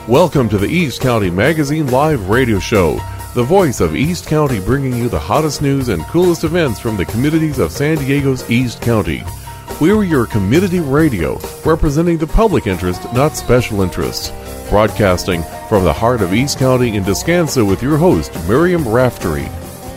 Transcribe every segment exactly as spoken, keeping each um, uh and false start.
Welcome to the East County Magazine Live Radio Show, the voice of East County, bringing you the hottest news and coolest events from the communities of San Diego's East County. We're your community radio, representing the public interest, not special interests. Broadcasting from the heart of East County in Descanso with your host, Miriam Raftery.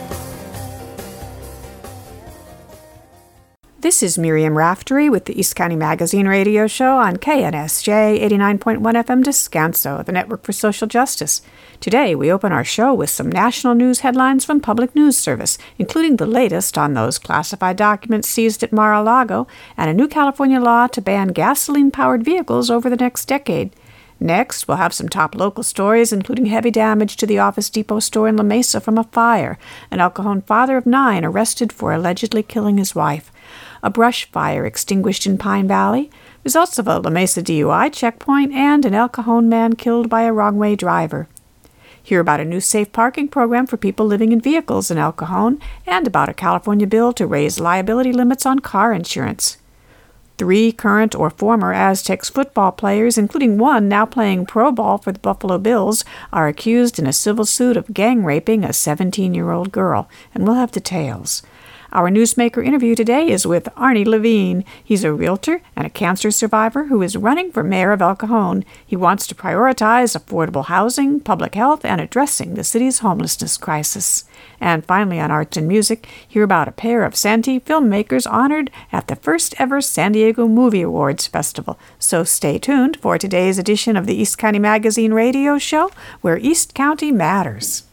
This is Miriam Raftery with the East County Magazine Radio Show on K N S J eighty-nine point one F M Descanso, the Network for Social Justice. Today, we open our show with some national news headlines from Public News Service, including the latest on those classified documents seized at Mar-a-Lago and a new California law to ban gasoline-powered vehicles over the next decade. Next, we'll have some top local stories, including heavy damage to the Office Depot store in La Mesa from a fire, an El Cajon father of nine arrested for allegedly killing his wife, a brush fire extinguished in Pine Valley, results of a La Mesa D U I checkpoint, and an El Cajon man killed by a wrong-way driver. Hear about a new safe parking program for people living in vehicles in El Cajon, and about a California bill to raise liability limits on car insurance. Three current or former Aztecs football players, including one now playing pro ball for the Buffalo Bills, are accused in a civil suit of gang raping a seventeen-year-old girl, and we'll have details. Our newsmaker interview today is with Arnie Levine. He's a realtor and a cancer survivor who is running for mayor of El Cajon. He wants to prioritize affordable housing, public health, and addressing the city's homelessness crisis. And finally, on arts and music, hear about a pair of Santee filmmakers honored at the first ever San Diego Movie Awards Festival. So stay tuned for today's edition of the East County Magazine Radio Show, where East County matters.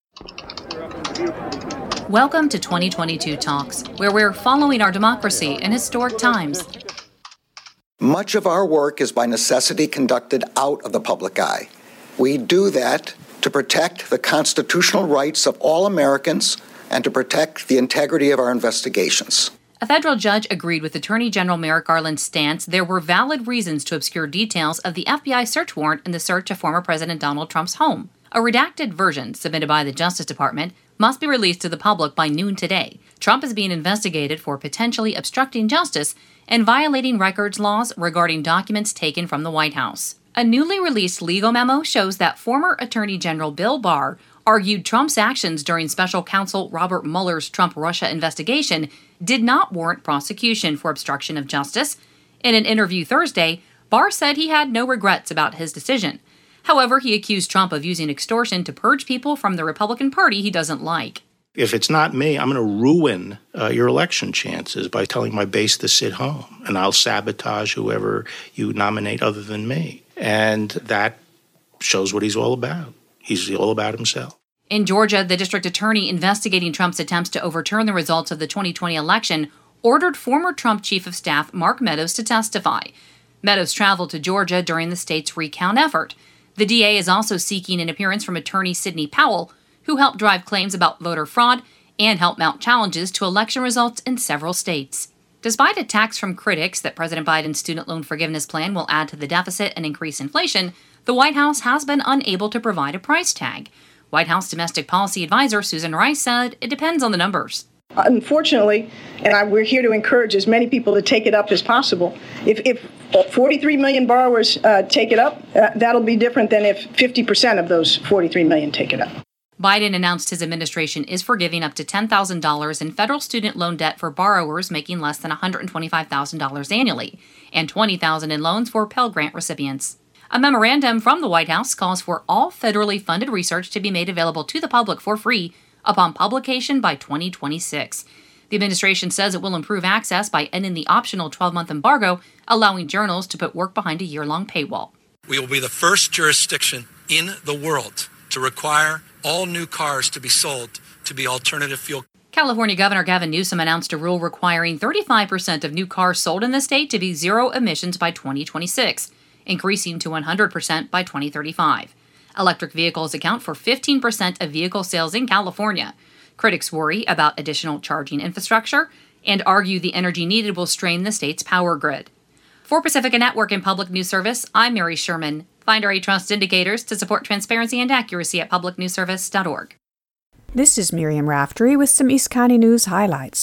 Welcome to twenty twenty-two Talks, where we're following our democracy in historic times. Much of our work is by necessity conducted out of the public eye. We do that to protect the constitutional rights of all Americans and to protect the integrity of our investigations. A federal judge agreed with Attorney General Merrick Garland's stance there were valid reasons to obscure details of the F B I search warrant in the search of former President Donald Trump's home. A redacted version submitted by the Justice Department must be released to the public by noon today. Trump is being investigated for potentially obstructing justice and violating records laws regarding documents taken from the White House. A newly released legal memo shows that former Attorney General Bill Barr argued Trump's actions during Special Counsel Robert Mueller's Trump-Russia investigation did not warrant prosecution for obstruction of justice. In an interview Thursday, Barr said he had no regrets about his decision. However, he accused Trump of using extortion to purge people from the Republican Party he doesn't like. If it's not me, I'm going to ruin uh, your election chances by telling my base to sit home, and I'll sabotage whoever you nominate other than me. And that shows what he's all about. He's all about himself. In Georgia, the district attorney investigating Trump's attempts to overturn the results of the twenty twenty election ordered former Trump chief of staff Mark Meadows to testify. Meadows traveled to Georgia during the state's recount effort. The D A is also seeking an appearance from attorney Sidney Powell, who helped drive claims about voter fraud and helped mount challenges to election results in several states. Despite attacks from critics that President Biden's student loan forgiveness plan will add to the deficit and increase inflation, the White House has been unable to provide a price tag. White House Domestic Policy Advisor Susan Rice said it depends on the numbers. Unfortunately, and I, we're here to encourage as many people to take it up as possible. If, if forty-three million borrowers uh, take it up, uh, that'll be different than if fifty percent of those forty-three million take it up. Biden announced his administration is forgiving up to ten thousand dollars in federal student loan debt for borrowers making less than one hundred twenty-five thousand dollars annually, and twenty thousand dollars in loans for Pell Grant recipients. A memorandum from the White House calls for all federally funded research to be made available to the public for free upon publication by twenty twenty-six. The administration says it will improve access by ending the optional twelve-month embargo, allowing journals to put work behind a year-long paywall. We will be the first jurisdiction in the world to require all new cars to be sold to be alternative fuel. California Governor Gavin Newsom announced a rule requiring thirty-five percent of new cars sold in the state to be zero emissions by twenty twenty-six, increasing to one hundred percent by twenty thirty-five. Electric vehicles account for fifteen percent of vehicle sales in California. Critics worry about additional charging infrastructure and argue the energy needed will strain the state's power grid. For Pacifica Network and Public News Service, I'm Mary Sherman. Find our E-Trust indicators to support transparency and accuracy at public news service dot org. This is Miriam Raftery with some East County news highlights.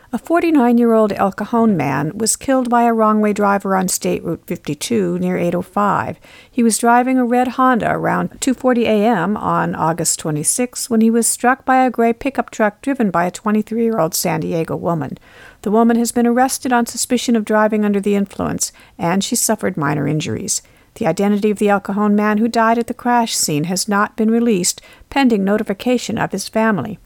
A forty-nine-year-old El Cajon man was killed by a wrong-way driver on State Route fifty-two near eight oh five. He was driving a red Honda around two forty a.m. on August twenty-sixth when he was struck by a gray pickup truck driven by a twenty-three-year-old San Diego woman. The woman has been arrested on suspicion of driving under the influence, and she suffered minor injuries. The identity of the El Cajon man who died at the crash scene has not been released, pending notification of his family.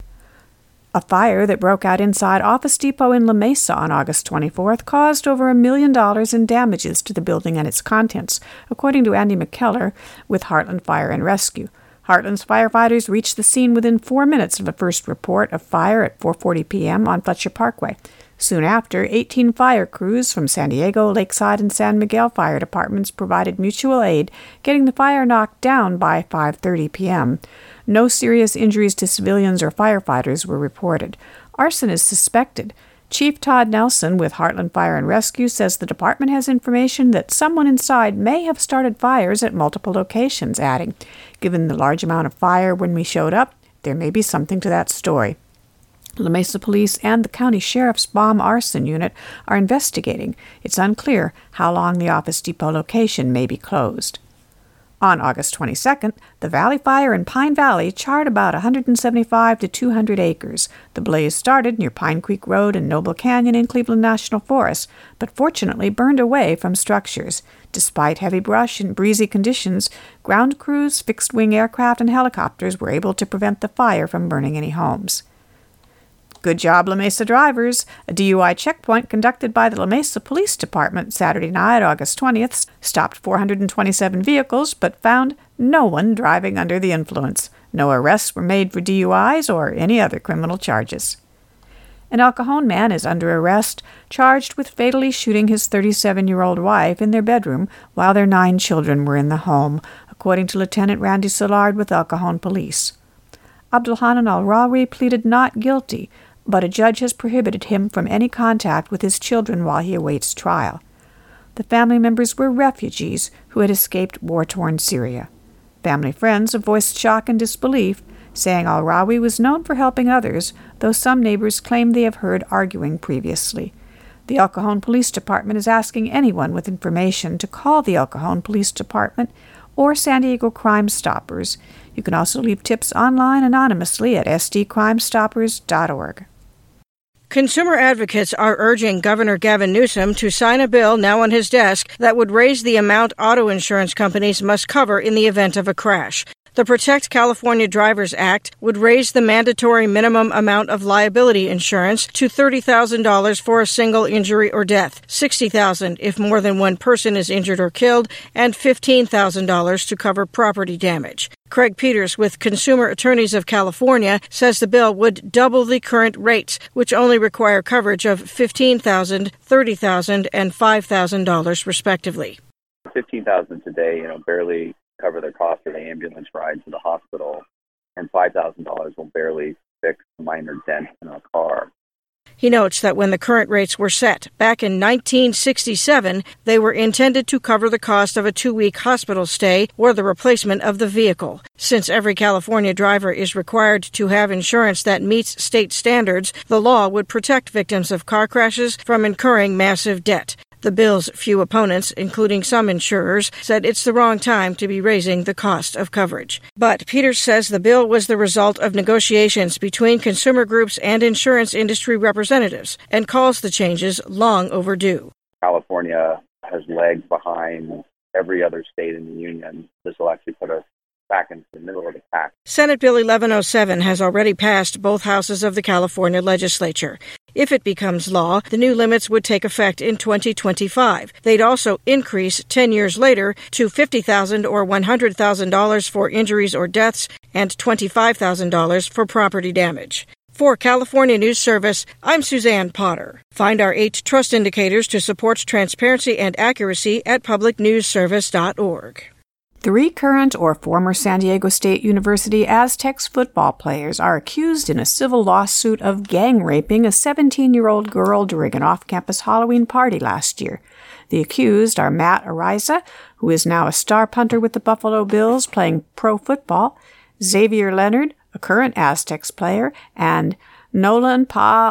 A fire that broke out inside Office Depot in La Mesa on August twenty-fourth caused over a million dollars in damages to the building and its contents, according to Andy McKellar with Heartland Fire and Rescue. Heartland's firefighters reached the scene within four minutes of a first report of fire at four forty p.m. on Fletcher Parkway. Soon after, eighteen fire crews from San Diego, Lakeside, and San Miguel fire departments provided mutual aid, getting the fire knocked down by five thirty p.m. No serious injuries to civilians or firefighters were reported. Arson is suspected. Chief Todd Nelson with Heartland Fire and Rescue says the department has information that someone inside may have started fires at multiple locations, adding, "Given the large amount of fire when we showed up, there may be something to that story." La Mesa Police and the County Sheriff's Bomb Arson Unit are investigating. It's unclear how long the Office Depot location may be closed. On August twenty-second, the Valley Fire in Pine Valley charred about one hundred seventy-five to two hundred acres. The blaze started near Pine Creek Road and Noble Canyon in Cleveland National Forest, but fortunately burned away from structures. Despite heavy brush and breezy conditions, ground crews, fixed-wing aircraft, and helicopters were able to prevent the fire from burning any homes. Good job, La Mesa drivers. A D U I checkpoint conducted by the La Mesa Police Department Saturday night, August twentieth, stopped four hundred twenty-seven vehicles but found no one driving under the influence. No arrests were made for D U Is or any other criminal charges. An El Cajon man is under arrest, charged with fatally shooting his thirty-seven-year-old wife in their bedroom while their nine children were in the home, according to Lieutenant Randy Soulard with El Cajon Police. Abdulhanan al-Rawi pleaded not guilty, but a judge has prohibited him from any contact with his children while he awaits trial. The family members were refugees who had escaped war-torn Syria. Family friends have voiced shock and disbelief, saying al-Rawi was known for helping others, though some neighbors claim they have heard arguing previously. The El Cajon Police Department is asking anyone with information to call the El Cajon Police Department or San Diego Crime Stoppers. You can also leave tips online anonymously at s d crime stoppers dot org. Consumer advocates are urging Governor Gavin Newsom to sign a bill now on his desk that would raise the amount auto insurance companies must cover in the event of a crash. The Protect California Drivers Act would raise the mandatory minimum amount of liability insurance to thirty thousand dollars for a single injury or death, sixty thousand dollars if more than one person is injured or killed, and fifteen thousand dollars to cover property damage. Craig Peters with Consumer Attorneys of California says the bill would double the current rates, which only require coverage of fifteen thousand dollars, thirty thousand dollars, and five thousand dollars respectively. fifteen thousand dollars today, you know, barely cover the cost of the ambulance ride to the hospital, and five thousand dollars will barely fix a minor dent in a car. He notes that when the current rates were set back in nineteen sixty-seven, they were intended to cover the cost of a two-week hospital stay or the replacement of the vehicle. Since every California driver is required to have insurance that meets state standards, the law would protect victims of car crashes from incurring massive debt. The bill's few opponents, including some insurers, said it's the wrong time to be raising the cost of coverage. But Peters says the bill was the result of negotiations between consumer groups and insurance industry representatives and calls the changes long overdue. California has lagged behind every other state in the union. This will actually put us back into the middle of the pack. Senate Bill eleven oh seven has already passed both houses of the California legislature. If it becomes law, the new limits would take effect in twenty twenty-five. They'd also increase ten years later to fifty thousand dollars or one hundred thousand dollars for injuries or deaths and twenty-five thousand dollars for property damage. For California News Service, I'm Suzanne Potter. Find our eight trust indicators to support transparency and accuracy at public news service dot org. Three current or former San Diego State University Aztecs football players are accused in a civil lawsuit of gang raping a seventeen-year-old girl during an off-campus Halloween party last year. The accused are Matt Ariza, who is now a star punter with the Buffalo Bills playing pro football, Xavier Leonard, a current Aztecs player, and Nolan Pa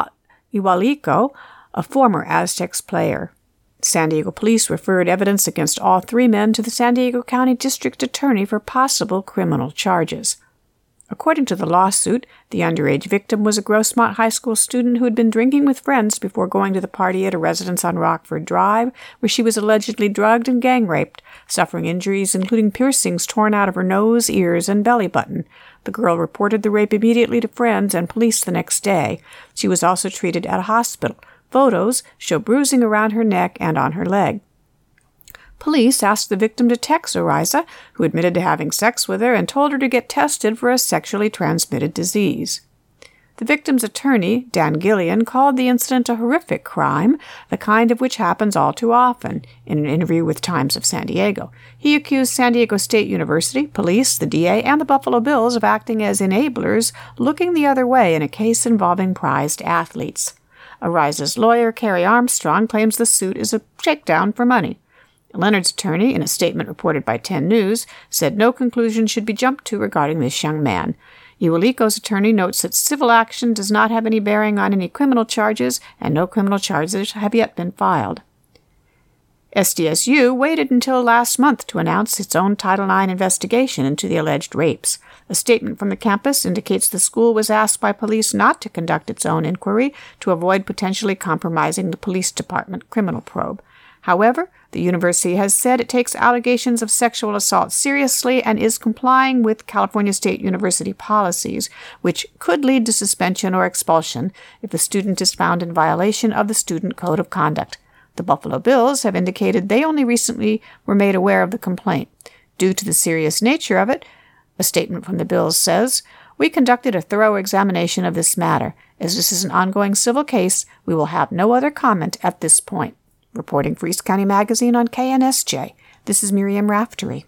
Igualico, a former Aztecs player. San Diego police referred evidence against all three men to the San Diego County District Attorney for possible criminal charges. According to the lawsuit, the underage victim was a Grossmont High School student who had been drinking with friends before going to the party at a residence on Rockford Drive, where she was allegedly drugged and gang-raped, suffering injuries including piercings torn out of her nose, ears, and belly button. The girl reported the rape immediately to friends and police the next day. She was also treated at a hospital. Photos show bruising around her neck and on her leg. Police asked the victim to text Ariza, who admitted to having sex with her, and told her to get tested for a sexually transmitted disease. The victim's attorney, Dan Gillian, called the incident a horrific crime, the kind of which happens all too often, in an interview with Times of San Diego. He accused San Diego State University, police, the D A, and the Buffalo Bills of acting as enablers, looking the other way in a case involving prized athletes. Ariza's lawyer, Carrie Armstrong, claims the suit is a shakedown for money. Leonard's attorney, in a statement reported by ten News, said no conclusion should be jumped to regarding this young man. Igualico's attorney notes that civil action does not have any bearing on any criminal charges, and no criminal charges have yet been filed. S D S U waited until last month to announce its own Title nine investigation into the alleged rapes. A statement from the campus indicates the school was asked by police not to conduct its own inquiry to avoid potentially compromising the police department criminal probe. However, the university has said it takes allegations of sexual assault seriously and is complying with California State University policies, which could lead to suspension or expulsion if the student is found in violation of the Student Code of Conduct. The Buffalo Bills have indicated they only recently were made aware of the complaint. Due to the serious nature of it, a statement from the Bills says, "We conducted a thorough examination of this matter. As this is an ongoing civil case, we will have no other comment at this point." Reporting for East County Magazine on K N S J, this is Miriam Raftery.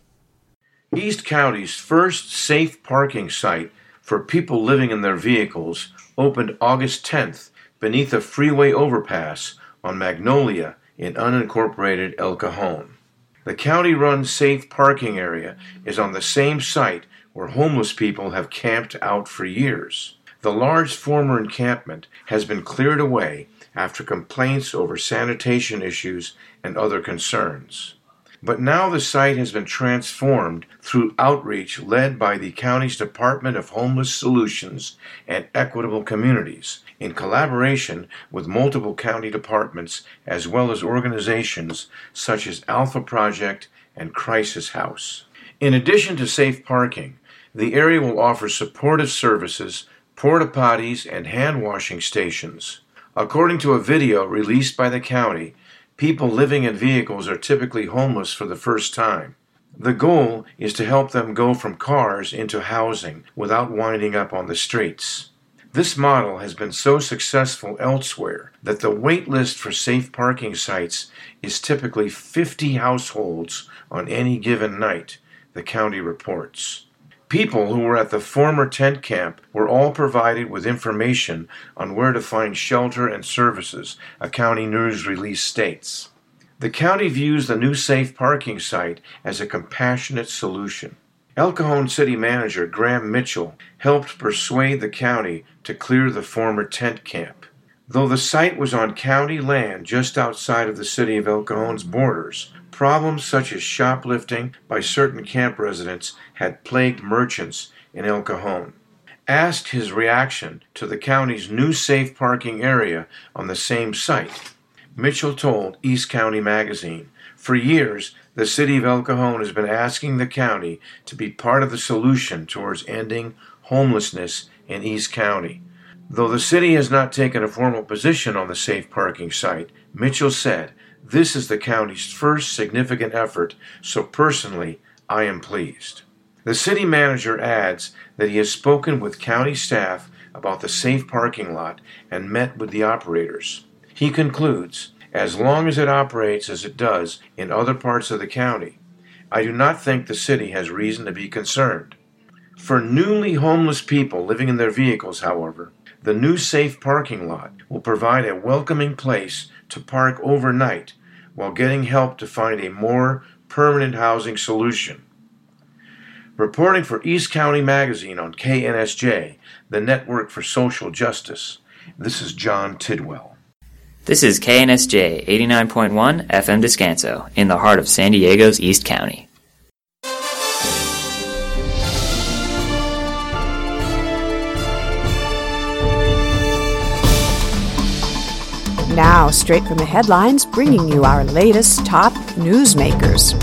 East County's first safe parking site for people living in their vehicles opened August tenth beneath a freeway overpass on Magnolia in unincorporated El Cajon. The county-run safe parking area is on the same site where homeless people have camped out for years. The large former encampment has been cleared away after complaints over sanitation issues and other concerns. But now the site has been transformed through outreach led by the county's Department of Homeless Solutions and Equitable Communities, in collaboration with multiple county departments as well as organizations such as Alpha Project and Crisis House. In addition to safe parking, the area will offer supportive services, porta potties, and hand washing stations. According to a video released by the county, people living in vehicles are typically homeless for the first time. The goal is to help them go from cars into housing without winding up on the streets. This model has been so successful elsewhere that the wait list for safe parking sites is typically fifty households on any given night, the county reports. People who were at the former tent camp were all provided with information on where to find shelter and services, a county news release states. The county views the new safe parking site as a compassionate solution. El Cajon City Manager Graham Mitchell helped persuade the county to clear the former tent camp. Though the site was on county land just outside of the city of El Cajon's borders, problems such as shoplifting by certain camp residents had plagued merchants in El Cajon. Asked his reaction to the county's new safe parking area on the same site, Mitchell told East County Magazine, "For years, the city of El Cajon has been asking the county to be part of the solution towards ending homelessness in East County. Though the city has not taken a formal position on the safe parking site, Mitchell said, this is the county's first significant effort, so personally, I am pleased." The city manager adds that he has spoken with county staff about the safe parking lot and met with the operators. He concludes, as long as it operates as it does in other parts of the county, I do not think the city has reason to be concerned. For newly homeless people living in their vehicles, however, the new safe parking lot will provide a welcoming place to park overnight while getting help to find a more permanent housing solution. Reporting for East County Magazine on K N S J, the Network for Social Justice, This is John Tidwell. This is K N S J eighty-nine point one F M Descanso, in the heart of San Diego's East County. Now, straight from the headlines, bringing you our latest top newsmakers.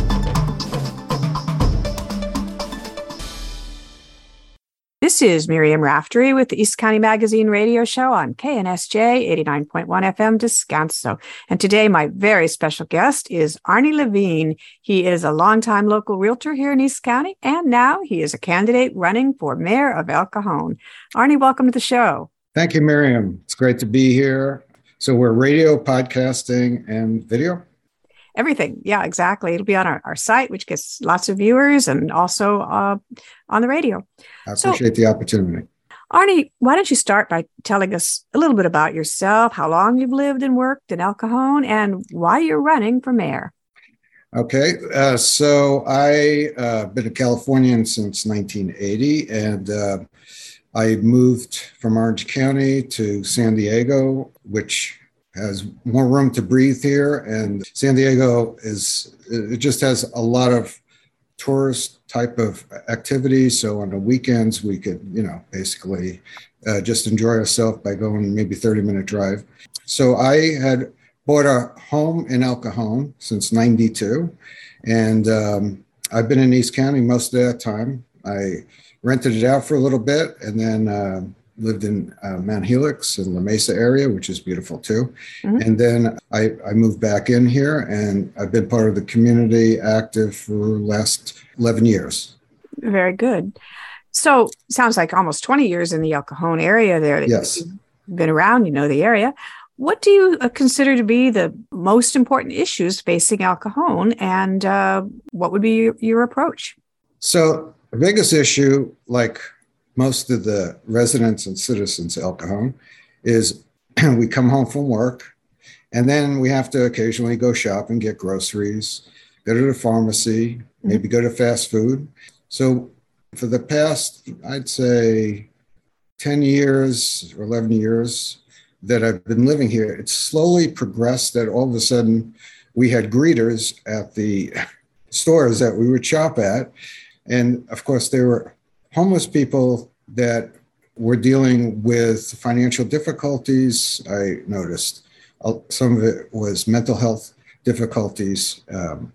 This is Miriam Raftery with the East County Magazine radio show on K N S J eighty-nine point one F M Descanso. And today, my very special guest is Arnie Levine. He is a longtime local realtor here in East County, and now he is a candidate running for mayor of El Cajon. Arnie, welcome to the show. Thank you, Miriam. It's great to be here. So we're radio, podcasting, and video? Everything. Yeah, exactly. It'll be on our, our site, which gets lots of viewers, and also uh, on the radio. I appreciate so, the opportunity. Arnie, why don't you start by telling us a little bit about yourself, how long you've lived and worked in El Cajon, and why you're running for mayor? Okay. Uh, so I've uh, been a Californian since nineteen eighty, and uh, I moved from Orange County to San Diego, which has more room to breathe here. And San Diego is, it just has a lot of tourist type of activities. So on the weekends, we could, you know, basically uh, just enjoy ourselves by going maybe thirty minute drive. So I had bought a home in El Cajon since ninety-two. And um, I've been in East County most of that time. I rented it out for a little bit, and then uh, lived in uh, Mount Helix in La Mesa area, which is beautiful too. Mm-hmm. And then I, I moved back in here, and I've been part of the community active for the last eleven years. Very good. So sounds like almost twenty years in the El Cajon area there. Yes. You've been around, you know the area. What do you consider to be the most important issues facing El Cajon, and uh, what would be your, your approach? So the biggest issue, like most of the residents and citizens of El Cajon, is we come home from work, and then we have to occasionally go shop and get groceries, go to the pharmacy, maybe go to fast food. So for the past, I'd say ten years or eleven years that I've been living here, it's slowly progressed that all of a sudden we had greeters at the stores that we would shop at. And of course, there were homeless people that were dealing with financial difficulties. I noticed some of it was mental health difficulties. Um,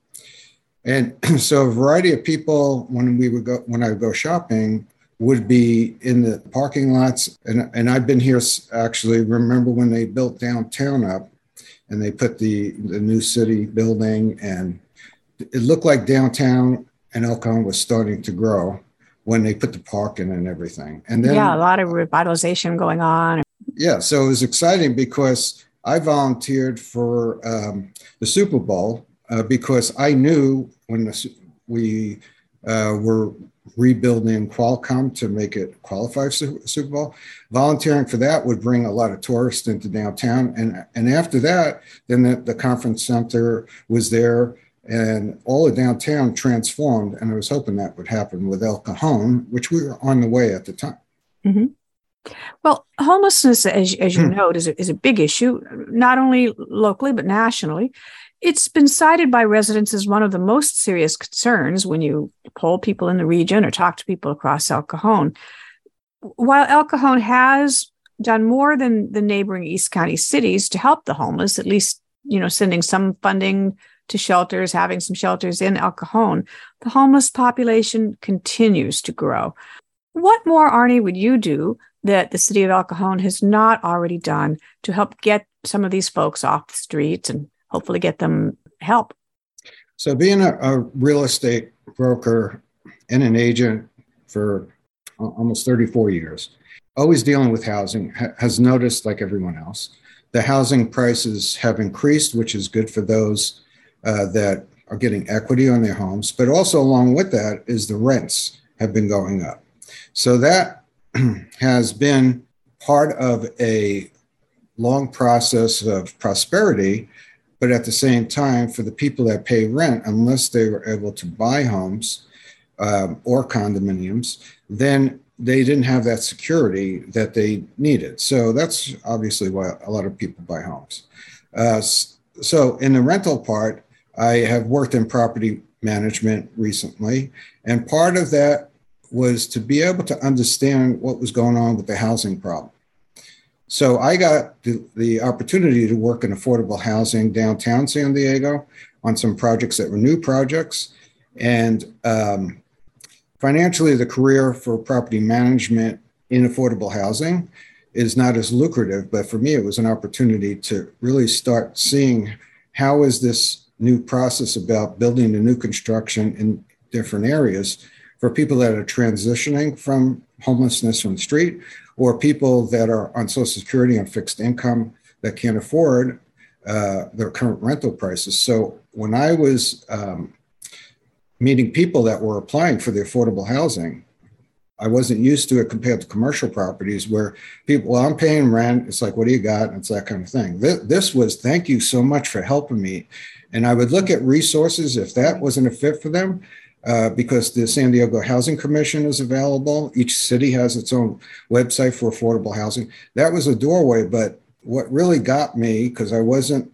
and so a variety of people, when we would go, when I would go shopping, would be in the parking lots. And, and I've been here, actually, remember when they built downtown up and they put the, the new city building, and it looked like downtown and El Cajon was starting to grow when they put the park in and everything. And then, yeah, a lot of revitalization going on. Yeah, so it was exciting because I volunteered for um, the Super Bowl uh, because I knew when the, we uh, were rebuilding Qualcomm to make it qualify for Super Bowl, volunteering for that would bring a lot of tourists into downtown. And, and after that, then the, the conference center was there, and all of downtown transformed, and I was hoping that would happen with El Cajon, which we were on the way at the time. Mm-hmm. Well, homelessness, as, as you note, is a, is a big issue, not only locally, but nationally. It's been cited by residents as one of the most serious concerns when you poll people in the region or talk to people across El Cajon. While El Cajon has done more than the neighboring East County cities to help the homeless, at least, you know, sending some funding to shelters, having some shelters in El Cajon, the homeless population continues to grow. What more, Arnie, would you do that the city of El Cajon has not already done to help get some of these folks off the streets and hopefully get them help? So being a, a real estate broker and an agent for almost thirty-four years, always dealing with housing, ha- has noticed, like everyone else, the housing prices have increased, which is good for those uh, that are getting equity on their homes. But also along with that is the rents have been going up. So that has been part of a long process of prosperity. But at the same time, for the people that pay rent, unless they were able to buy homes um, or condominiums, then they didn't have that security that they needed. So that's obviously why a lot of people buy homes. Uh, so in the rental part, I have worked in property management recently, and part of that was to be able to understand what was going on with the housing problem. So I got the, the opportunity to work in affordable housing downtown San Diego on some projects that were new projects. And um, financially, the career for property management in affordable housing is not as lucrative, but for me, it was an opportunity to really start seeing how is this new process about building a new construction in different areas for people that are transitioning from homelessness from the street, or people that are on Social Security and fixed income that can't afford uh, their current rental prices. So when I was um, meeting people that were applying for the affordable housing, I wasn't used to it compared to commercial properties where people, well, I'm paying rent. It's like, what do you got? And it's that kind of thing. This, this was, thank you so much for helping me. And I would look at resources if that wasn't a fit for them, uh, because the San Diego Housing Commission is available. Each city has its own website for affordable housing. That was a doorway. But what really got me, because I wasn't,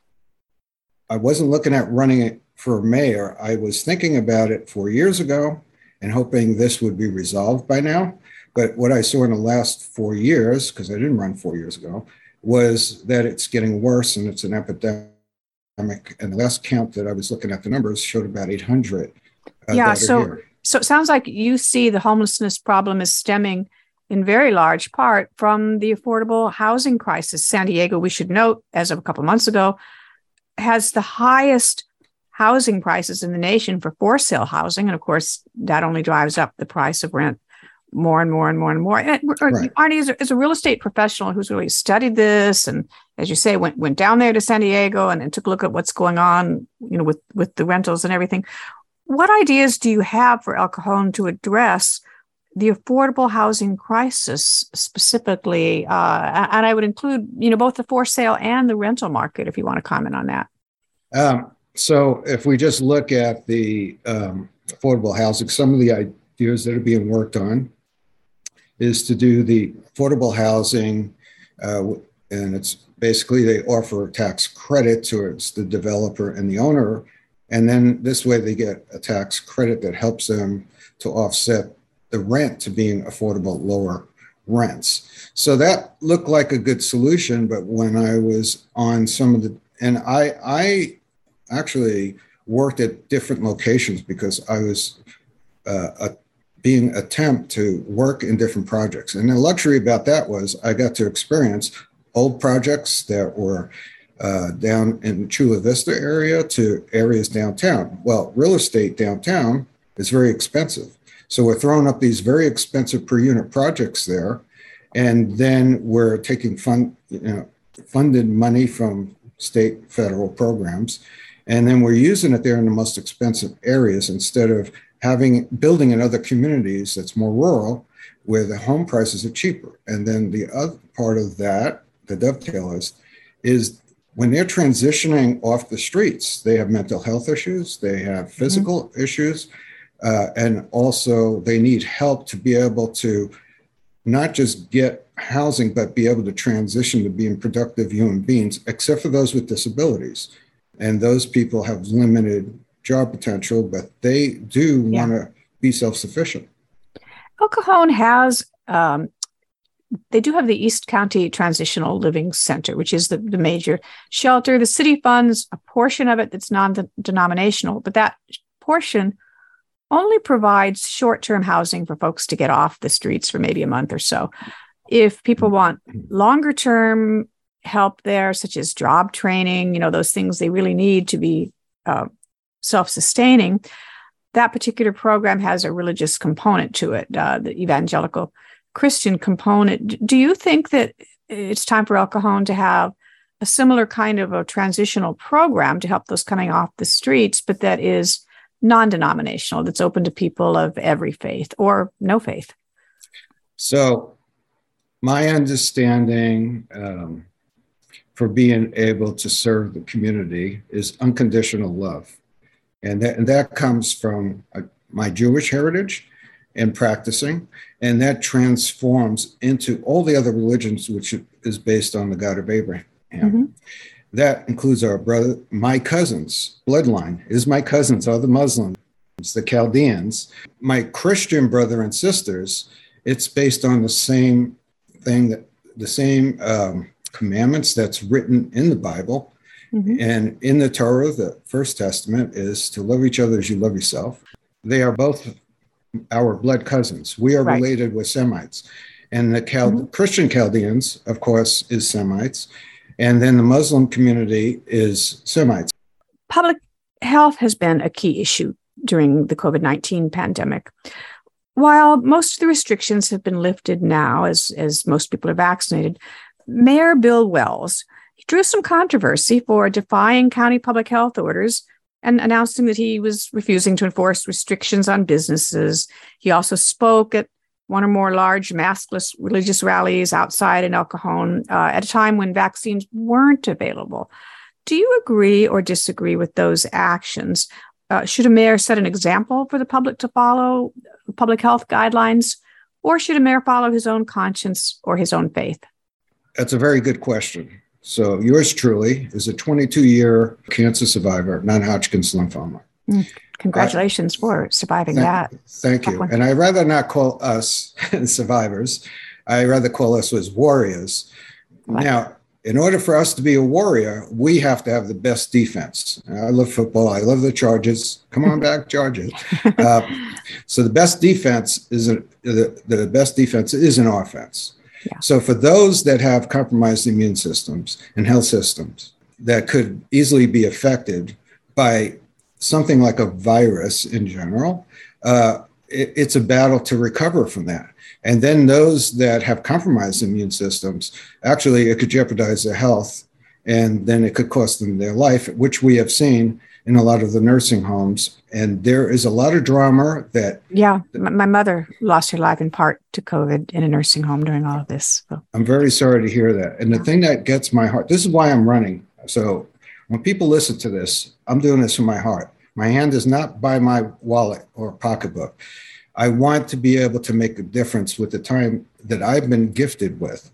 I wasn't looking at running it for mayor. I was thinking about it four years ago and hoping this would be resolved by now. But what I saw in the last four years, because I didn't run four years ago, was that it's getting worse and it's an epidemic. And the last count that I was looking at, the numbers showed about eight hundred. Uh, yeah, so, so it sounds like you see the homelessness problem is stemming in very large part from the affordable housing crisis. San Diego, we should note, as of a couple months ago, has the highest housing prices in the nation for for sale housing. And of course, that only drives up the price of rent more and more and more and more. And right. Arnie, as a, as a real estate professional who's really studied this, and as you say, went went down there to San Diego and, and took a look at what's going on, you know, with, with the rentals and everything. What ideas do you have for El Cajon to address the affordable housing crisis specifically? Uh, and I would include, you know, both the for sale and the rental market, if you want to comment on that. Um, So if we just look at the um, affordable housing, some of the ideas that are being worked on is to do the affordable housing, uh, and it's basically they offer a tax credit towards the developer and the owner, and then this way they get a tax credit that helps them to offset the rent to being affordable lower rents. So that looked like a good solution, but when I was on some of the, and I, I actually worked at different locations because I was uh, a, being attempt to work in different projects. And the luxury about that was I got to experience old projects that were uh, down in Chula Vista area to areas downtown. Well, real estate downtown is very expensive. So we're throwing up these very expensive per unit projects there. And then we're taking fund, you know, funded money from state, federal programs. And then we're using it there in the most expensive areas instead of having building in other communities that's more rural where the home prices are cheaper. And then the other part of that, the dovetail is, is when they're transitioning off the streets, they have mental health issues, they have physical mm-hmm. issues, uh, and also they need help to be able to not just get housing, but be able to transition to being productive human beings, except for those with disabilities. And those people have limited job potential, but they do yeah. want to be self-sufficient. El Cajon has, um, they do have the East County Transitional Living Center, which is the, the major shelter. The city funds a portion of it that's non-denominational, but that portion only provides short-term housing for folks to get off the streets for maybe a month or so. If people want longer-term help there, such as job training, you know, those things they really need to be uh, self-sustaining, that particular program has a religious component to it, uh, the evangelical Christian component. Do you think that it's time for El Cajon to have a similar kind of a transitional program to help those coming off the streets, but that is non-denominational, that's open to people of every faith or no faith? So my understanding um, for being able to serve the community is unconditional love. And that, and that comes from uh, my Jewish heritage. and practicing, and that transforms into all the other religions, which is based on the God of Abraham. Mm-hmm. That includes our brother, my cousins, bloodline is my cousins are the Muslims, the Chaldeans, my Christian brother and sisters. It's based on the same thing, that the same um, commandments that's written in the Bible. Mm-hmm. And in the Torah, the First Testament is to love each other as you love yourself. They are both our blood cousins. We are right. related with Semites. And the Chal- mm-hmm. Christian Chaldeans, of course, is Semites. And then the Muslim community is Semites. Public health has been a key issue during the COVID nineteen pandemic. While most of the restrictions have been lifted now, as, as most people are vaccinated, Mayor Bill Wells drew some controversy for defying county public health orders and announcing that he was refusing to enforce restrictions on businesses. He also spoke at one or more large maskless religious rallies outside in El Cajon uh, at a time when vaccines weren't available. Do you agree or disagree with those actions? Uh, should a mayor set an example for the public to follow public health guidelines, or should a mayor follow his own conscience or his own faith? That's a very good question. So yours truly is a twenty-two-year cancer survivor, non-Hodgkin's lymphoma. Mm, congratulations uh, for surviving thank, that. Thank you. And I'd rather not call us survivors. I'd rather call us as warriors. Like now, in order for us to be a warrior, we have to have the best defense. I love football. I love the Chargers. Come on back, Chargers. Uh, so the best defense is a, the, the best defense is an offense. Yeah. So for those that have compromised immune systems and health systems that could easily be affected by something like a virus in general, uh, it, it's a battle to recover from that. And then those that have compromised immune systems, actually, it could jeopardize their health, and then it could cost them their life, which we have seen in a lot of the nursing homes. And there is a lot of drama that... Yeah, my mother lost her life in part to COVID in a nursing home during all of this. So. I'm very sorry to hear that. And the yeah. thing that gets my heart, this is why I'm running. So when people listen to this, I'm doing this from my heart. My hand is not by my wallet or pocketbook. I want to be able to make a difference with the time that I've been gifted with.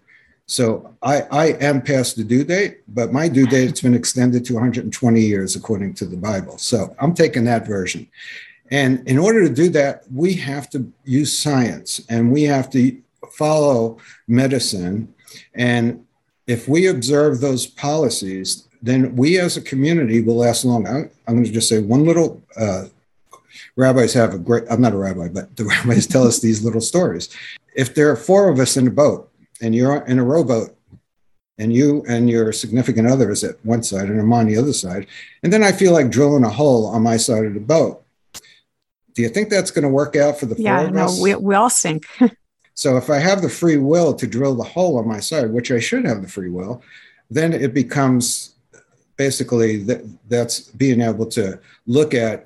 So I, I am past the due date, but my due date has been extended to one hundred twenty years, according to the Bible. So I'm taking that version. And in order to do that, we have to use science and we have to follow medicine. And if we observe those policies, then we as a community will last long. I'm, I'm going to just say one little, uh, rabbis have a great, I'm not a rabbi, but the rabbis tell us these little stories. If there are four of us in a boat and you're in a rowboat and you and your significant other is at one side and I'm on the other side, and then I feel like drilling a hole on my side of the boat, do you think that's going to work out for the four yeah, of no, us? We, we all sink. So if I have the free will to drill the hole on my side, which I should have the free will, then it becomes basically that, that's being able to look at,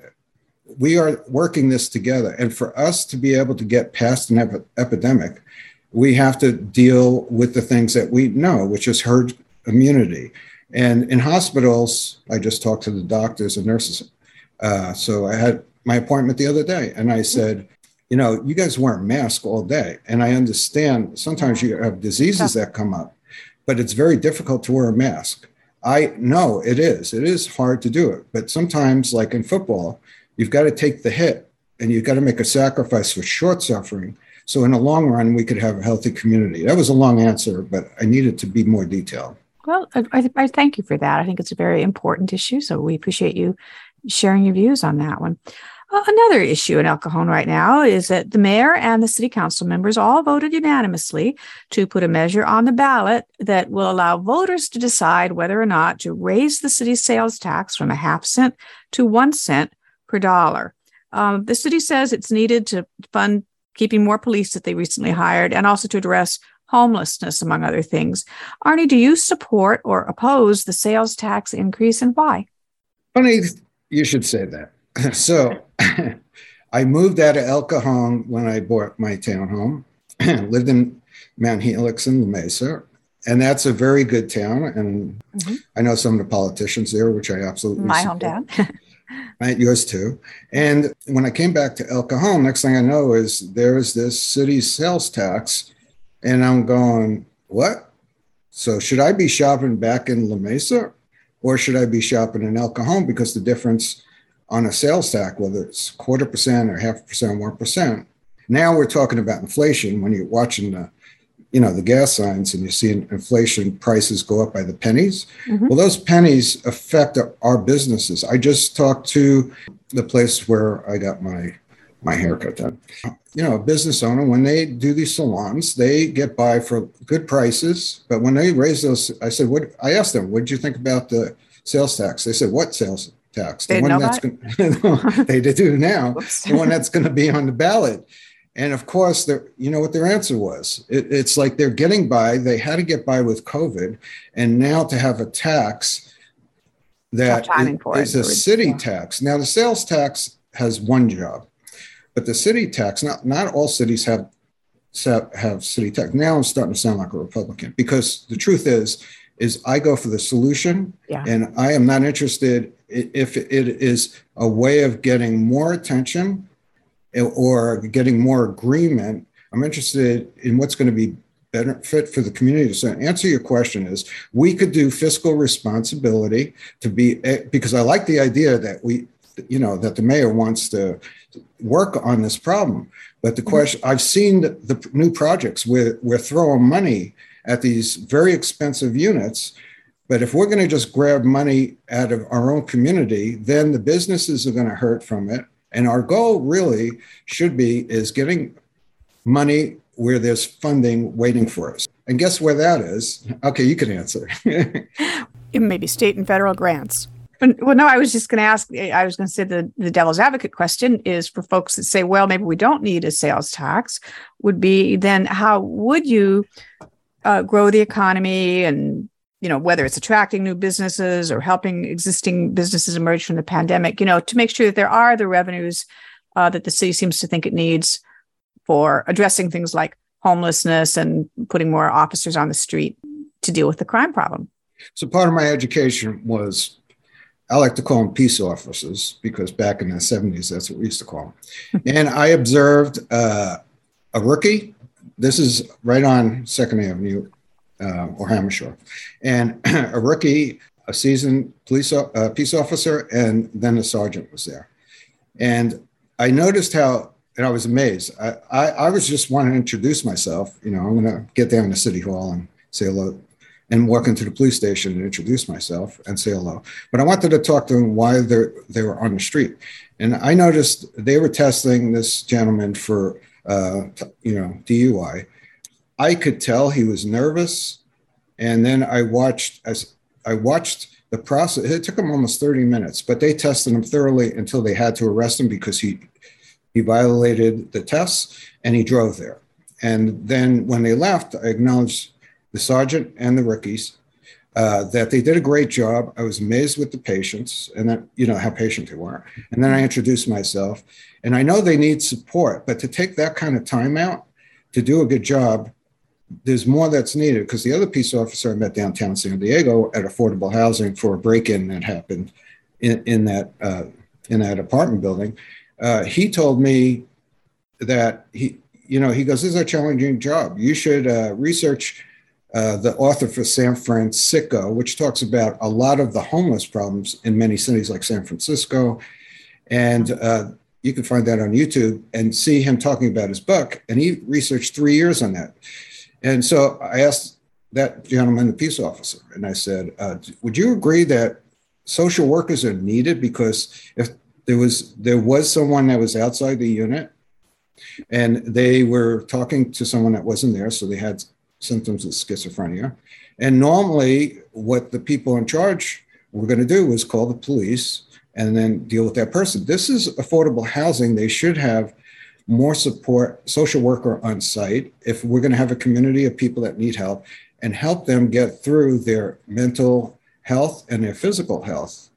we are working this together. And for us to be able to get past an ep- epidemic, we have to deal with the things that we know, which is herd immunity. And in hospitals, I just talked to the doctors and nurses. Uh, so I had my appointment the other day and I said, you know, you guys wear a mask all day. And I understand sometimes you have diseases that come up, but it's very difficult to wear a mask. I know it is. It is hard to do it. But sometimes, like in football, you've got to take the hit and you've got to make a sacrifice for short suffering. So in the long run, we could have a healthy community. That was a long answer, but I needed to be more detailed. Well, I, I thank you for that. I think it's a very important issue. So we appreciate you sharing your views on that one. Uh, another issue in El Cajon right now is that the mayor and the city council members all voted unanimously to put a measure on the ballot that will allow voters to decide whether or not to raise the city's sales tax from a half cent to one cent per dollar. Um, the city says it's needed to fund keeping more police that they recently hired and also to address homelessness, among other things. Arnie, do you support or oppose the sales tax increase and why? Funny you should say that. So I moved out of El Cajon when I bought my townhome, lived in Mount Helix in La Mesa, and that's a very good town. And mm-hmm. I know some of the politicians there, which I absolutely My support. hometown. Right, yours too. And when I came back to El Cajon, next thing I know is there's this city sales tax. And I'm going, what? So should I be shopping back in La Mesa or should I be shopping in El Cajon? Because the difference on a sales tax, whether it's quarter percent or half a percent, one percent. Now we're talking about inflation when you're watching the, you know, the gas signs and you're seeing inflation prices go up by the pennies. Mm-hmm. Well, those pennies affect our businesses. I just talked to the place where I got my my haircut done. You know, a business owner, when they do these salons, they get by for good prices. But when they raise those, I said, what? I asked them, what did you think about the sales tax? They said, what sales tax? The they one know that's that? Gonna, they do now. The one that's going to be on the ballot. And of course, you know what their answer was? It, it's like they're getting by. They had to get by with COVID. And now to have a tax that is, is a city tax. Now, the sales tax has one job. But the city tax, not, not all cities have, have city tax. Now I'm starting to sound like a Republican because the truth is, is I go for the solution yeah. and I am not interested if it is a way of getting more attention or getting more agreement. I'm interested in what's going to be better fit for the community. So answer your question is we could do fiscal responsibility to be, because I like the idea that we, you know, that the mayor wants to work on this problem. But the question, I've seen the, the new projects where we're throwing money at these very expensive units. But if we're going to just grab money out of our own community, then the businesses are going to hurt from it. And our goal really should be is getting money where there's funding waiting for us. And guess where that is? Okay, you can answer. It may be state and federal grants. Well, no, I was just going to ask, I was going to say the, the devil's advocate question is for folks that say, well, maybe we don't need a sales tax, would be then how would you uh, grow the economy and, you know, whether it's attracting new businesses or helping existing businesses emerge from the pandemic, you know, to make sure that there are the revenues uh, that the city seems to think it needs for addressing things like homelessness and putting more officers on the street to deal with the crime problem. So part of my education was, I like to call them peace officers because back in the seventies, that's what we used to call them. And I observed uh, a rookie. This is right on Second Avenue uh, or Hammershaw. And a rookie, a seasoned police uh, peace officer, and then a sergeant was there. And I noticed how, and I was amazed. I, I, I was just wanting to introduce myself. You know, I'm going to get down to City Hall and say hello, and walk into the police station and introduce myself and say hello. But I wanted to talk to them why they were on the street. And I noticed they were testing this gentleman for, uh, you know, D U I. I could tell he was nervous. And then I watched, as I watched the process. It took him almost thirty minutes, but they tested him thoroughly until they had to arrest him because he, he violated the tests and he drove there. And then when they left, I acknowledged the sergeant and the rookies, uh, that they did a great job. I was amazed with the patients and that, you know, how patient they were. And then I introduced myself and I know they need support, but to take that kind of time out to do a good job, there's more that's needed because the other peace officer I met downtown San Diego at affordable housing for a break-in that happened in, in that, uh, in that apartment building. Uh, he told me that he, you know, he goes, this is a challenging job. You should uh, research Uh, the author for San Francisco, which talks about a lot of the homeless problems in many cities like San Francisco. And uh, you can find that on YouTube and see him talking about his book. And he researched three years on that. And so I asked that gentleman, the peace officer, and I said, uh, would you agree that social workers are needed? Because if there was, there was someone that was outside the unit and they were talking to someone that wasn't there, so they had symptoms of schizophrenia. And normally what the people in charge were going to do was call the police and then deal with that person. This is affordable housing. They should have more support, social worker on site, if we're going to have a community of people that need help and help them get through their mental health and their physical health.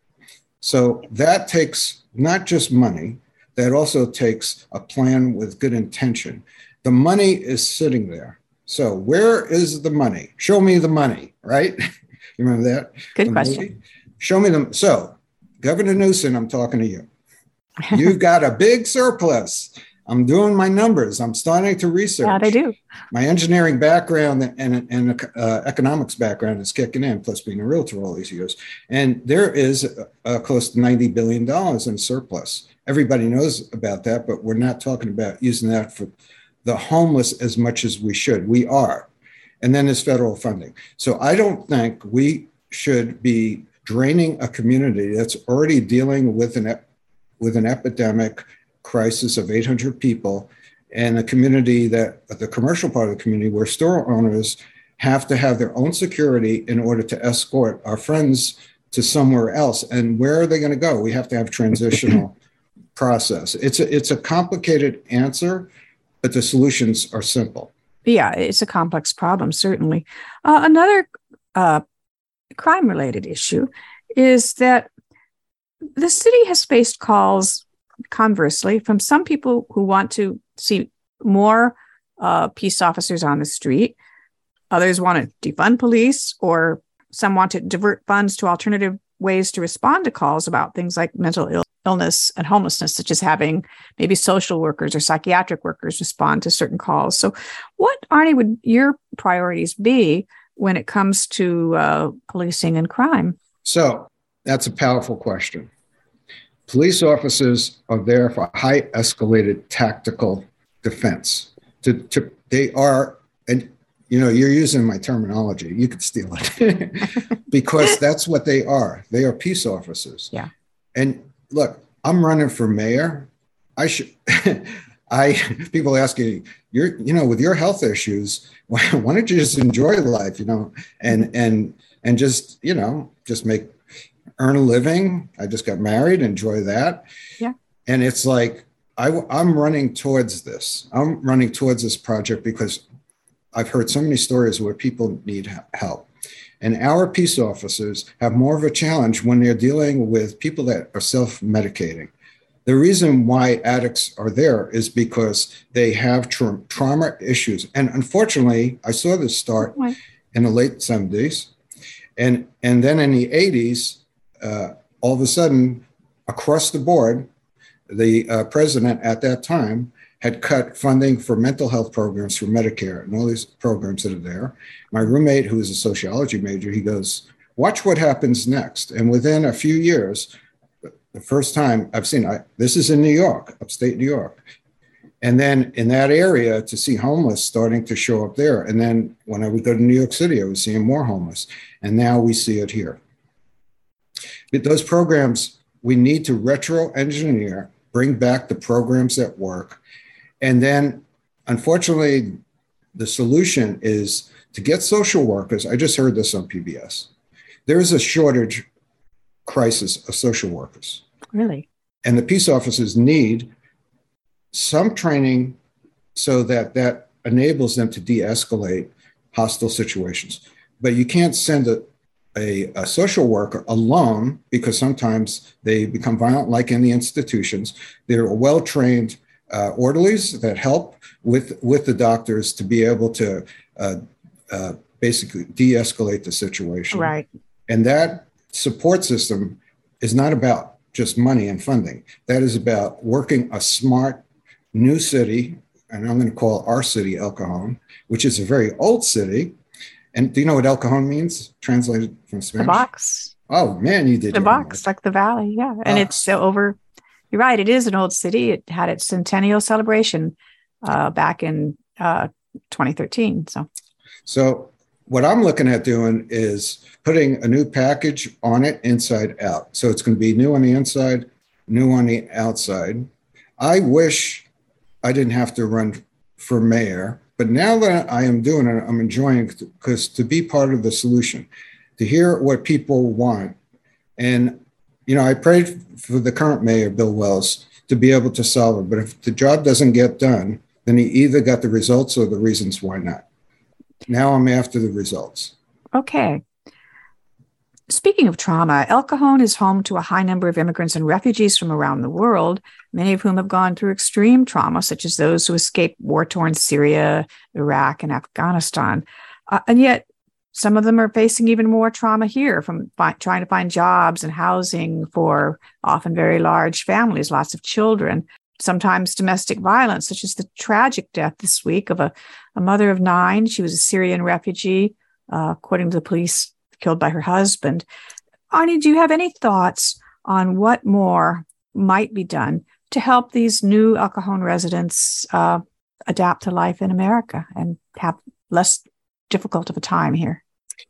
So that takes not just money, that also takes a plan with good intention. The money is sitting there. So where is the money? Show me the money, right? You remember that? Good question. Show me them. So Governor Newsom, I'm talking to you. You've got a big surplus. I'm doing my numbers. I'm starting to research. Yeah, they do. My engineering background and, and uh, economics background is kicking in, plus being a realtor all these years. And there is uh, close to ninety billion dollars in surplus. Everybody knows about that, but we're not talking about using that for the homeless as much as we should. We are. And then there's federal funding. So I don't think we should be draining a community that's already dealing with an, with an epidemic crisis of eight hundred people, and a community that, the commercial part of the community, where store owners have to have their own security in order to escort our friends to somewhere else. And where are they going to go? We have to have transitional process. It's a, it's a complicated answer, but the solutions are simple. Yeah, it's a complex problem, certainly. Uh, another uh, crime-related issue is that the city has faced calls, conversely, from some people who want to see more uh, peace officers on the street. Others want to defund police, or some want to divert funds to alternative ways to respond to calls about things like mental ill- illness and homelessness, such as having maybe social workers or psychiatric workers respond to certain calls. So what, Arnie, would your priorities be when it comes to uh, policing and crime? So that's a powerful question. Police officers are there for high escalated tactical defense. To, to, they are, and you know, you're using my terminology. You could steal it because that's what they are. They are peace officers. Yeah. And look, I'm running for mayor. I should. I people asking, you're, you know, with your health issues, why, why don't you just enjoy life, you know, and and and just, you know, just make earn a living. I just got married, enjoy that. Yeah. And it's like I, I'm running towards this. I'm running towards this project because I've heard so many stories where people need help. And our peace officers have more of a challenge when they're dealing with people that are self-medicating. The reason why addicts are there is because they have tra- trauma issues. And unfortunately, I saw this start in the late seventies. And, and then in the eighties, uh, all of a sudden, across the board, the uh, president at that time had cut funding for mental health programs for Medicare and all these programs that are there. My roommate, who is a sociology major, he goes, watch what happens next. And within a few years, the first time I've seen, I, this is in New York, upstate New York. And then in that area to see homeless starting to show up there. And then when I would go to New York City, I was seeing more homeless. And now we see it here. But those programs, we need to retro engineer, bring back the programs that work. And then, unfortunately, the solution is to get social workers. I just heard this on P B S. There is a shortage crisis of social workers. Really? And the peace officers need some training so that that enables them to de-escalate hostile situations. But you can't send a, a, a social worker alone because sometimes they become violent, like in the institutions. They're well-trained Uh, orderlies that help with, with the doctors to be able to uh, uh, basically de-escalate the situation. Right. And that support system is not about just money and funding. That is about working a smart new city, and I'm going to call our city El Cajon, which is a very old city. And do you know what El Cajon means, translated from Spanish? The box. Oh, man, you did. The box, like the valley, yeah. And oh. It's so over... You're right. It is an old city. It had its centennial celebration uh, back in uh, twenty thirteen. So, so what I'm looking at doing is putting a new package on it inside out. So it's going to be new on the inside, new on the outside. I wish I didn't have to run for mayor, but now that I am doing it, I'm enjoying it because to be part of the solution, to hear what people want. And you know, I prayed for the current mayor, Bill Wells, to be able to solve it. But if the job doesn't get done, then he either got the results or the reasons why not. Now I'm after the results. Okay. Speaking of trauma, El Cajon is home to a high number of immigrants and refugees from around the world, many of whom have gone through extreme trauma, such as those who escaped war-torn Syria, Iraq, and Afghanistan. Uh, and yet, some of them are facing even more trauma here from fi- trying to find jobs and housing for often very large families, lots of children, sometimes domestic violence, such as the tragic death this week of a, a mother of nine. She was a Syrian refugee, uh, according to the police, killed by her husband. Arnie, do you have any thoughts on what more might be done to help these new El Cajon residents uh, adapt to life in America and have less difficult of a time here?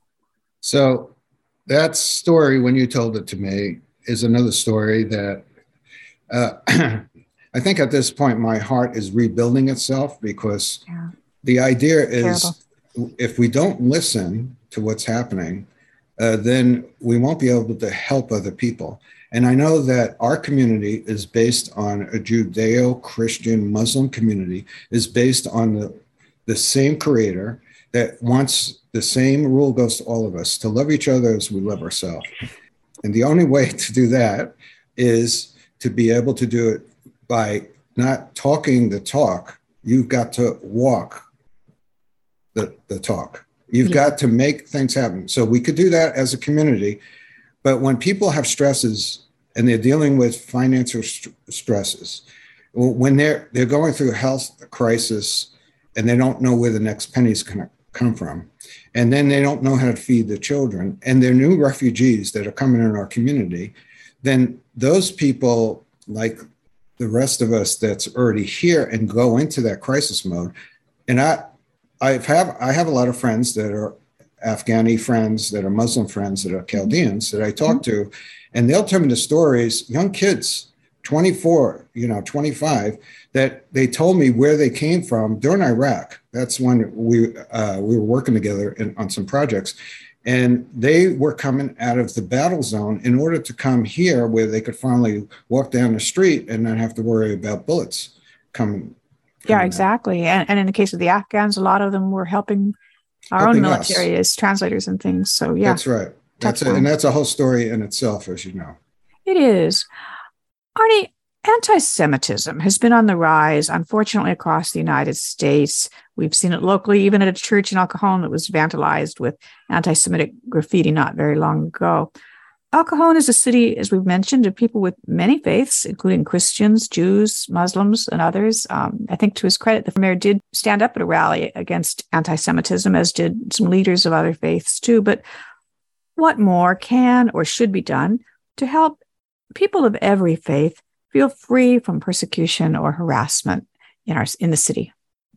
So that story, when you told it to me, is another story that uh, I think at this point my heart is rebuilding itself, because yeah. the idea is Terrible. If we don't listen to what's happening, uh, then we won't be able to help other people. And I know that our community is based on a Judeo-Christian Muslim community, is based on the, the same creator that wants the same rule goes to all of us, to love each other as we love ourselves. And the only way to do that is to be able to do it by not talking the talk. You've got to walk the, the talk. You've yeah. got to make things happen. So we could do that as a community. But when people have stresses and they're dealing with financial st- stresses, when they're they're going through a health crisis and they don't know where the next penny's going to come from, and then they don't know how to feed the children, and they're new refugees that are coming in our community, then those people, like the rest of us that's already here, and go into that crisis mode. And I, I have I have a lot of friends that are Afghani friends, that are Muslim friends, that are Chaldeans that I talk mm-hmm. to, and they'll tell me the stories, young kids, twenty-four, you know, twenty-five, that they told me where they came from during Iraq. That's when we uh, we were working together in, on some projects, and they were coming out of the battle zone in order to come here where they could finally walk down the street and not have to worry about bullets coming. Yeah, exactly. And, and in the case of the Afghans, a lot of them were helping our helping own military us. As translators and things. So, yeah. That's right. That's it. And that's a whole story in itself, as you know. It is. Arnie, anti-Semitism has been on the rise, unfortunately, across the United States. We've seen it locally, even at a church in El Cajon that was vandalized with anti-Semitic graffiti not very long ago. El Cajon is a city, as we've mentioned, of people with many faiths, including Christians, Jews, Muslims, and others. Um, I think to his credit, the mayor did stand up at a rally against anti-Semitism, as did some leaders of other faiths too. But what more can or should be done to help people of every faith feel free from persecution or harassment in our in the city?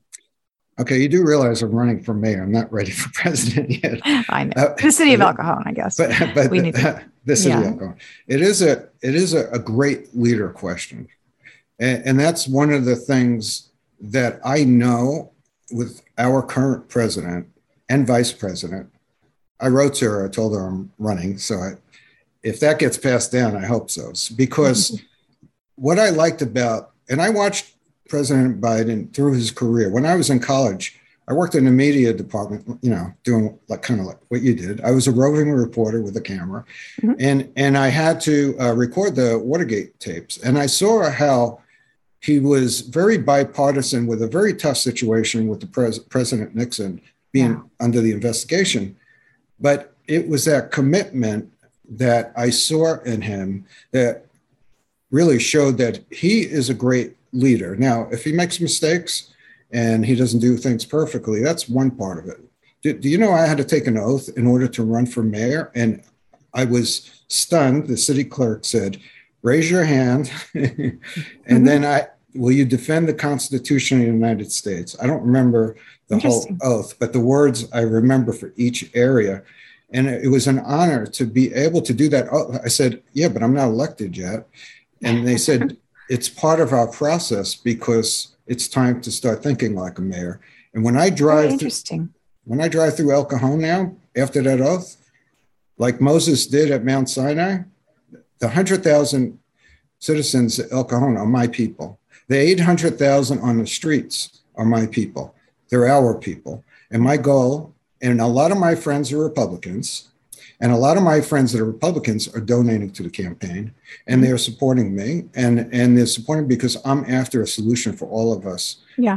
Okay, you do realize I'm running for mayor. I'm not ready for president yet. I know. Uh, the city of El Cajon, I guess. But, but we the, need to, the city yeah. of El Cajon. It is a it is a, a great leader question. And, and that's one of the things that I know with our current president and vice president. I wrote to her, I told her I'm running. So I, if that gets passed down, I hope so. Because what I liked about, and I watched President Biden through his career. When I was in college, I worked in the media department, you know, doing like kind of like what you did. I was a roving reporter with a camera, mm-hmm. and and I had to uh, record the Watergate tapes. And I saw how he was very bipartisan with a very tough situation with the pres- President Nixon being yeah. under the investigation. But it was that commitment that I saw in him that really showed that he is a great leader. Now, if he makes mistakes and he doesn't do things perfectly, that's one part of it. Do, do you know I had to take an oath in order to run for mayor? And I was stunned. The city clerk said, raise your hand. and mm-hmm. then I, will you defend the Constitution of the United States? I don't remember the whole oath, but the words I remember for each area. And it was an honor to be able to do that. Oh, I said, yeah, but I'm not elected yet. And they said, it's part of our process because it's time to start thinking like a mayor. And when I drive, interesting. Through, when I drive through El Cajon now, after that oath, like Moses did at Mount Sinai, the one hundred thousand citizens at El Cajon are my people. The eight hundred thousand on the streets are my people. They're our people. And my goal, and a lot of my friends are Republicans, and a lot of my friends that are Republicans are donating to the campaign, and they're supporting me, and, and they're supporting because I'm after a solution for all of us. Yeah.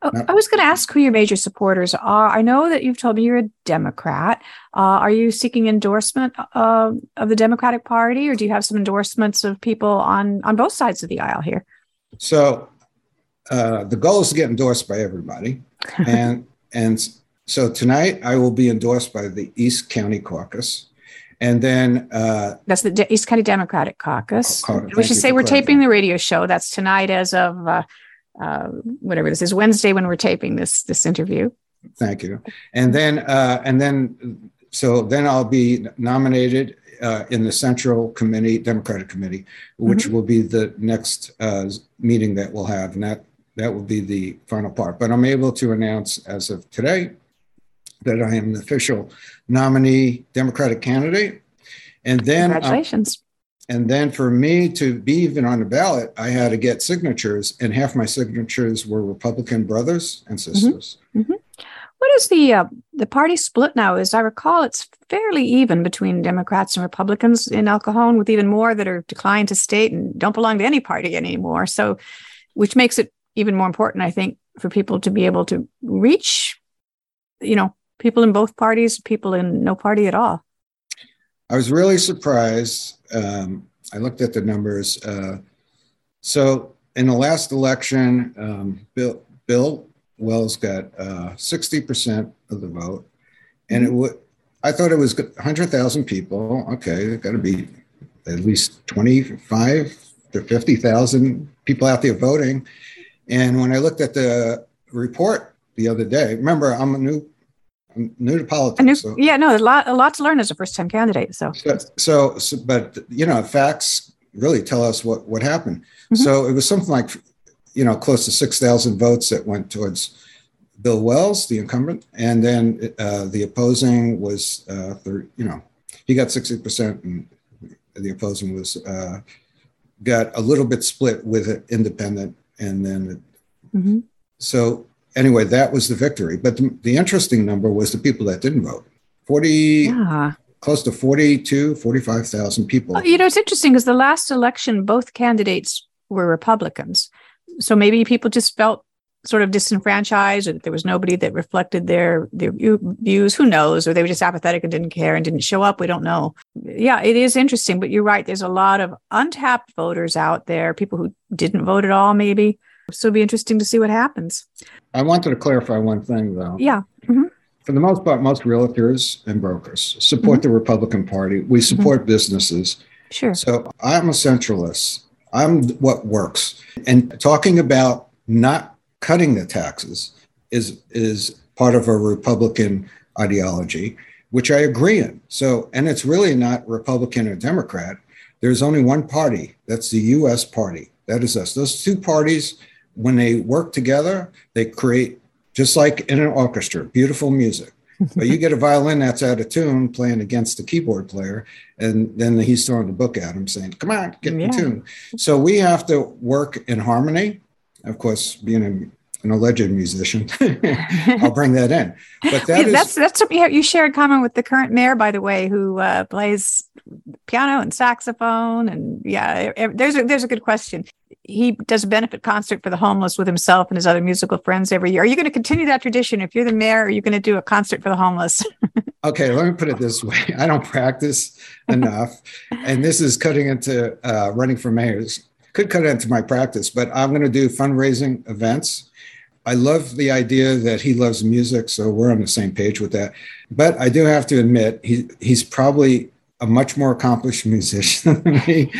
Oh, I was going to ask who your major supporters are. I know that you've told me you're a Democrat. Uh, are you seeking endorsement of, of the Democratic Party, or do you have some endorsements of people on, on both sides of the aisle here? So uh, the goal is to get endorsed by everybody. and and so tonight I will be endorsed by the East County Caucus. And then uh, that's the De- East County Democratic Caucus. Oh, we should say we're taping the radio show. That's tonight as of uh, uh, whatever this is, Wednesday when we're taping this this interview. Thank you. And then uh, and then so then I'll be nominated uh, in the Central Committee, Democratic Committee, which mm-hmm. will be the next uh, meeting that we'll have, and that that will be the final part. But I'm able to announce as of today that I am the official nominee Democratic candidate. And then congratulations. Um, and then for me to be even on the ballot, I had to get signatures, and half my signatures were Republican brothers and sisters. Mm-hmm. Mm-hmm. What is the uh, the party split now? As I recall, it's fairly even between Democrats and Republicans in El Cajon, with even more that are declined to state and don't belong to any party anymore. So, which makes it even more important, I think, for people to be able to reach, you know, people in both parties, people in no party at all. I was really surprised. Um, I looked at the numbers. Uh, so in the last election, um, Bill, Bill Wells got uh, sixty percent of the vote. And it would, I thought it was one hundred thousand people. Okay, there's got to be at least twenty-five to fifty thousand people out there voting. And when I looked at the report the other day, remember, I'm a new I'm new to politics. New, so, yeah, no, a lot, a lot to learn as a first-time candidate. So. so, so, so, but you know, facts really tell us what what happened. Mm-hmm. So it was something like, you know, close to six thousand votes that went towards Bill Wells, the incumbent, and then uh, the opposing was, uh, thirty, you know, he got sixty percent, and the opposing was uh, got a little bit split with it, independent, and then mm-hmm. so. Anyway, that was the victory. But the, the interesting number was the people that didn't vote. forty, yeah. Close to forty-two, forty-five thousand people. You know, it's interesting because the last election, both candidates were Republicans. So maybe people just felt sort of disenfranchised, or that there was nobody that reflected their, their views. Who knows? Or they were just apathetic and didn't care and didn't show up. We don't know. Yeah, it is interesting. But you're right. There's a lot of untapped voters out there, people who didn't vote at all, maybe. So it'll be interesting to see what happens. I wanted to clarify one thing, though. Yeah. Mm-hmm. For the most part, most realtors and brokers support mm-hmm. the Republican Party. We support mm-hmm. businesses. Sure. So I'm a centralist. I'm what works. And talking about not cutting the taxes is, is part of a Republican ideology, which I agree in. So, and it's really not Republican or Democrat. There's only one party. That's the U S party. That is us. Those two parties, when they work together, they create, just like in an orchestra, beautiful music. But you get a violin that's out of tune playing against the keyboard player, and then he's throwing the book at him saying, come on, get yeah. in tune. So we have to work in harmony. Of course, being a, an alleged musician, I'll bring that in. But that yeah, is, that's that's something you share in common with the current mayor, by the way, who uh, plays piano and saxophone. And yeah, there's a, there's a good question. He does a benefit concert for the homeless with himself and his other musical friends every year. Are you going to continue that tradition? If you're the mayor, are you going to do a concert for the homeless? Okay, let me put it this way. I don't practice enough. And this is cutting into uh, running for mayor. Could cut into my practice, but I'm going to do fundraising events. I love the idea that he loves music, so we're on the same page with that. But I do have to admit, he he's probably a much more accomplished musician than me.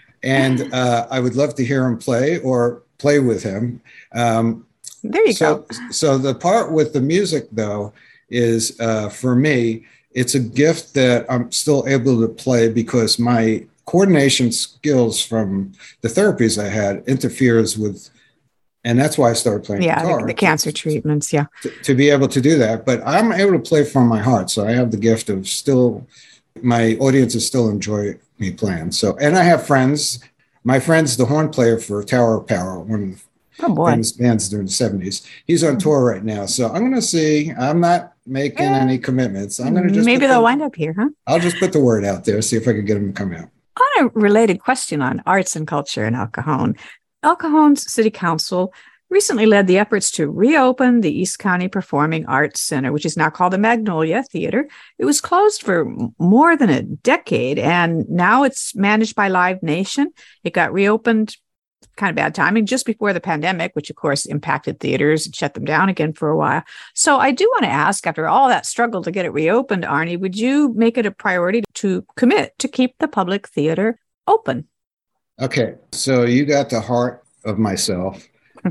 And uh, I would love to hear him play or play with him. Um, there you so, go. So the part with the music, though, is uh, for me, it's a gift that I'm still able to play because my coordination skills from the therapies I had interferes with, and that's why I started playing yeah, guitar. The, the cancer to, treatments, yeah. To, to be able to do that. But I'm able to play from my heart. So I have the gift of still, my audiences still enjoy me playing. So, and I have friends. My friend's the horn player for Tower of Power, one of the oh famous bands during the seventies. He's on tour right now. So I'm going to see. I'm not making yeah. any commitments. I'm going to just maybe they'll the, wind up here, huh? I'll just put the word out there, see if I can get them to come out. On a related question on arts and culture in El Cajon, El Cajon's city council recently led the efforts to reopen the East County Performing Arts Center, which is now called the Magnolia Theater. It was closed for more than a decade, and now it's managed by Live Nation. It got reopened, kind of bad timing, just before the pandemic, which of course impacted theaters and shut them down again for a while. So I do want to ask, after all that struggle to get it reopened, Arnie, would you make it a priority to commit to keep the public theater open? Okay, so you got the heart of myself.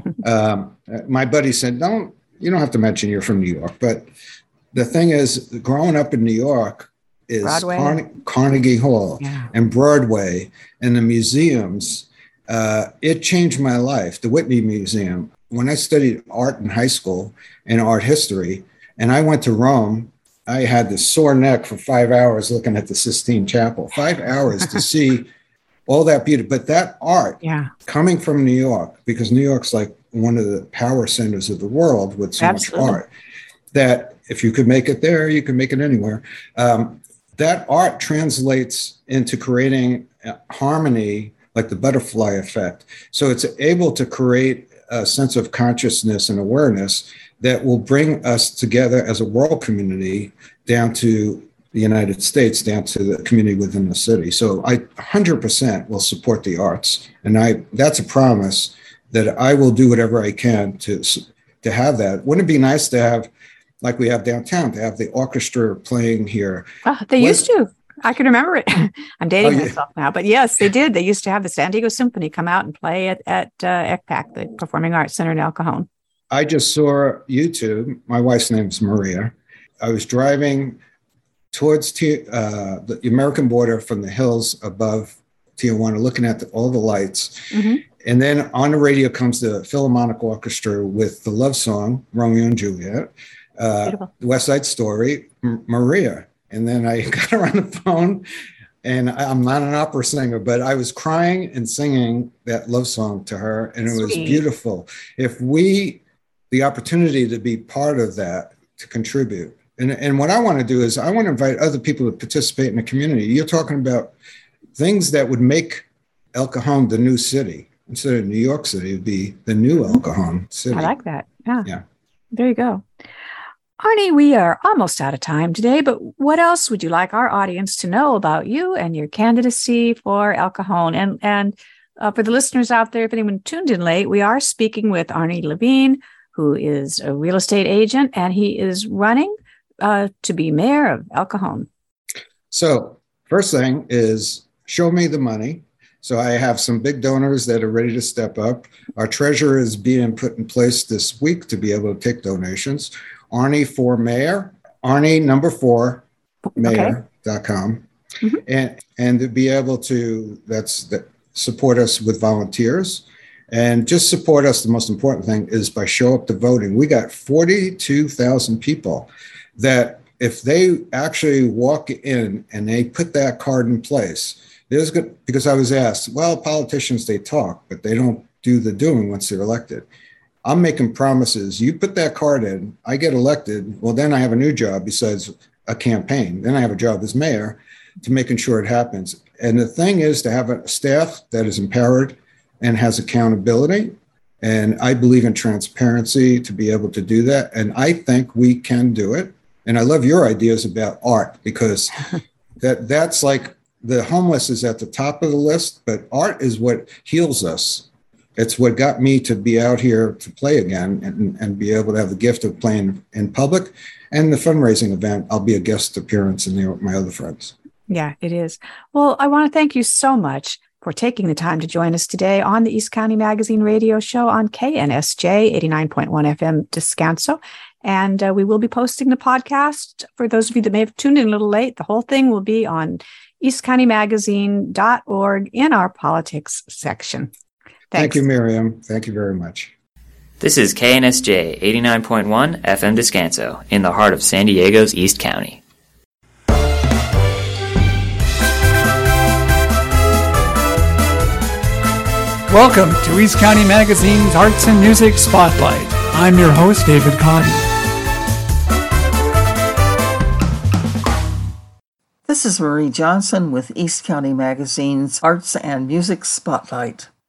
um, my buddy said, don't, you don't have to mention you're from New York, but the thing is, growing up in New York is Carne- Carnegie Hall yeah. and Broadway and the museums. Uh, it changed my life. The Whitney Museum. When I studied art in high school and art history, and I went to Rome, I had this sore neck for five hours looking at the Sistine Chapel. Five hours to see all that beauty. But that art yeah. coming from New York, because New York's like one of the power centers of the world with so Absolutely. much art, that if you could make it there, you can make it anywhere. Um, that art translates into creating harmony, like the butterfly effect. So it's able to create a sense of consciousness and awareness that will bring us together as a world community down to the United States, down to the community within the city. So I one hundred percent will support the arts. And I that's a promise that I will do whatever I can to, to have that. Wouldn't it be nice to have, like we have downtown, to have the orchestra playing here? Oh, they when, used to. I can remember it. I'm dating oh, yeah. myself now, but yes, they did. They used to have the San Diego Symphony come out and play at, at uh, E C P A C, the Performing Arts Center in El Cajon. I just saw YouTube. My wife's name is Maria. I was driving towards T- uh, the American border from the hills above Tijuana, looking at the, all the lights. Mm-hmm. And then on the radio comes the Philharmonic Orchestra with the love song, Romeo and Juliet, uh, West Side Story, M- Maria. And then I got her on the phone, and I'm not an opera singer, but I was crying and singing that love song to her, and it Sweet. was beautiful. If we, the opportunity to be part of that, to contribute. And, and what I want to do is I want to invite other people to participate in the community. You're talking about things that would make El Cajon the new city. Instead of New York City, it would be the new El Cajon city. I like that. Yeah. Yeah. There you go. Arnie, we are almost out of time today, but what else would you like our audience to know about you and your candidacy for El Cajon? And and uh, for the listeners out there, if anyone tuned in late, we are speaking with Arnie Levine, who is a real estate agent, and he is running uh, to be mayor of El Cajon. So first thing is show me the money. So I have some big donors that are ready to step up. Our treasurer is being put in place this week to be able to take donations. Arnie for Mayor, Arnie number four, mayor dot com. Okay. Mm-hmm. And, and to be able to, that's that support us with volunteers and just support us. The most important thing is by show up to voting. We got forty-two thousand people that if they actually walk in and they put that card in place, there's good, because I was asked, well, politicians, they talk, but they don't do the doing once they're elected. I'm making promises. You put that card in, I get elected. Well, then I have a new job besides a campaign. Then I have a job as mayor to making sure it happens. And the thing is to have a staff that is empowered and has accountability. And I believe in transparency to be able to do that. And I think we can do it. And I love your ideas about art, because that that's like the homeless is at the top of the list, but art is what heals us. It's what got me to be out here to play again and, and be able to have the gift of playing in public. And the fundraising event, I'll be a guest appearance in there with my other friends. Yeah, it is. Well, I want to thank you so much for taking the time to join us today on the East County Magazine radio show on K N S J eighty-nine point one F M Descanso. And uh, we will be posting the podcast. For those of you that may have tuned in a little late, the whole thing will be on east county magazine dot org in our politics section. Thanks. Thank you, Miriam. Thank you very much. This is K N S J eighty-nine point one F M Descanso in the heart of San Diego's East County. Welcome to East County Magazine's Arts and Music Spotlight. I'm your host, David Cotton. This is Marie Johnson with East County Magazine's Arts and Music Spotlight.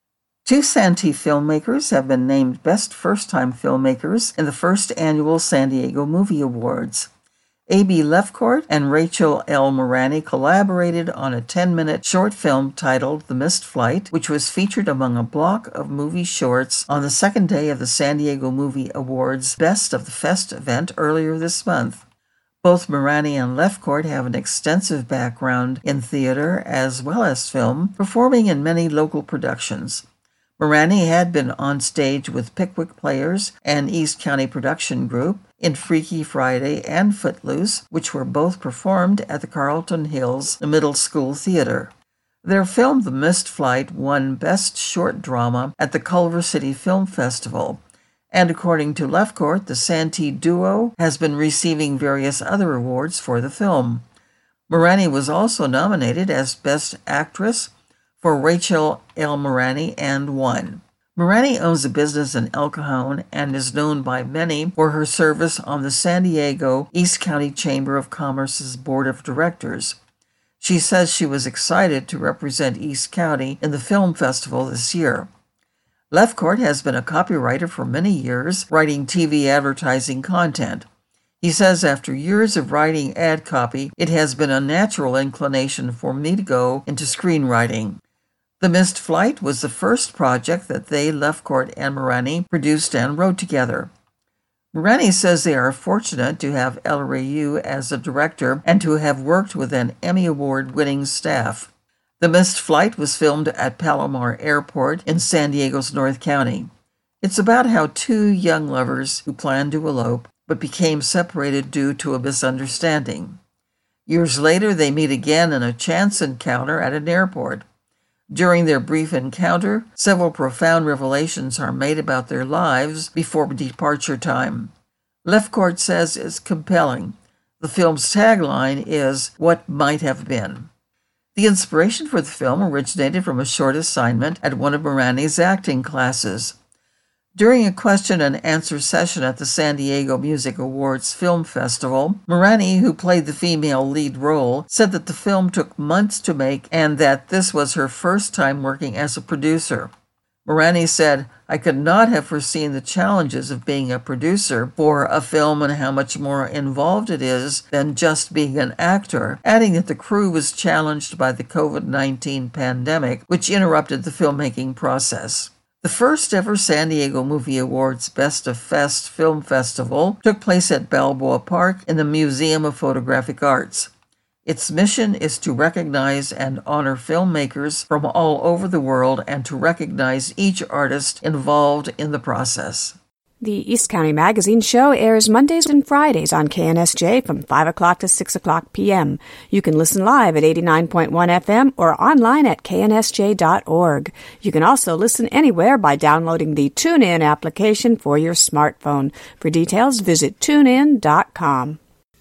Two Santee filmmakers have been named Best First-Time Filmmakers in the first annual San Diego Movie Awards. A B Lefcourt and Rachel L. Morani collaborated on a ten-minute short film titled The Mist Flight, which was featured among a block of movie shorts on the second day of the San Diego Movie Awards Best of the Fest event earlier this month. Both Morani and Lefcourt have an extensive background in theater as well as film, performing in many local productions. Morani had been on stage with Pickwick Players and East County Production Group in Freaky Friday and Footloose, which were both performed at the Carlton Hills Middle School Theater. Their film The Mist Flight won Best Short Drama at the Culver City Film Festival, and according to Lefcourt, the Santee duo has been receiving various other awards for the film. Morani was also nominated as Best Actress for Rachel L. Morani and won. Morani owns a business in El Cajon and is known by many for her service on the San Diego East County Chamber of Commerce's Board of Directors. She says she was excited to represent East County in the film festival this year. Lefcourt has been a copywriter for many years, writing T V advertising content. He says after years of writing ad copy, it has been a natural inclination for me to go into screenwriting. The Mist Flight was the first project that they, Lefcourt and Morani, produced and wrote together. Morani says they are fortunate to have El Rayu as a director and to have worked with an Emmy Award-winning staff. The Mist Flight was filmed at Palomar Airport in San Diego's North County. It's about how two young lovers who planned to elope but became separated due to a misunderstanding. Years later, they meet again in a chance encounter at an airport. During their brief encounter, several profound revelations are made about their lives before departure time. Lefcourt says it's compelling. The film's tagline is, "What Might Have Been." The inspiration for the film originated from a short assignment at one of Morani's acting classes. During a question and answer session at the San Diego Music Awards Film Festival, Morani, who played the female lead role, said that the film took months to make and that this was her first time working as a producer. Morani said, "I could not have foreseen the challenges of being a producer for a film and how much more involved it is than just being an actor," adding that the crew was challenged by the covid nineteen pandemic, which interrupted the filmmaking process. The first ever San Diego Movie Awards Best of Fest Film Festival took place at Balboa Park in the Museum of Photographic Arts. Its mission is to recognize and honor filmmakers from all over the world and to recognize each artist involved in the process. The East County Magazine Show airs Mondays and Fridays on K N S J from five o'clock to six o'clock p.m. You can listen live at eighty-nine point one F M or online at K N S J dot org. You can also listen anywhere by downloading the TuneIn application for your smartphone. For details, visit tune in dot com.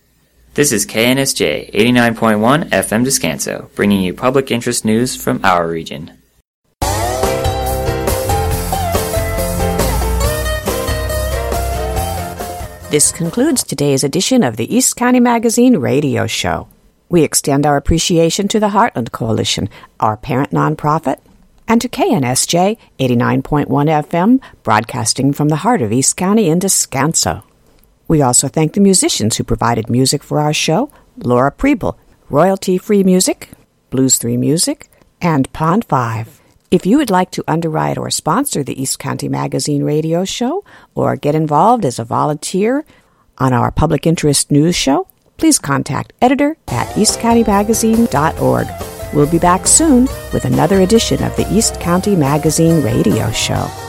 This is K N S J eighty-nine point one F M Descanso, bringing you public interest news from our region. This concludes today's edition of the East County Magazine radio show. We extend our appreciation to the Heartland Coalition, our parent nonprofit, and to K N S J eighty-nine point one F M, broadcasting from the heart of East County in Descanso. We also thank the musicians who provided music for our show: Laura Preble, Royalty-Free Music, Blues three Music, and Pond five. If you would like to underwrite or sponsor the East County Magazine radio show or get involved as a volunteer on our public interest news show, please contact editor at east county magazine dot org. We'll be back soon with another edition of the East County Magazine radio show.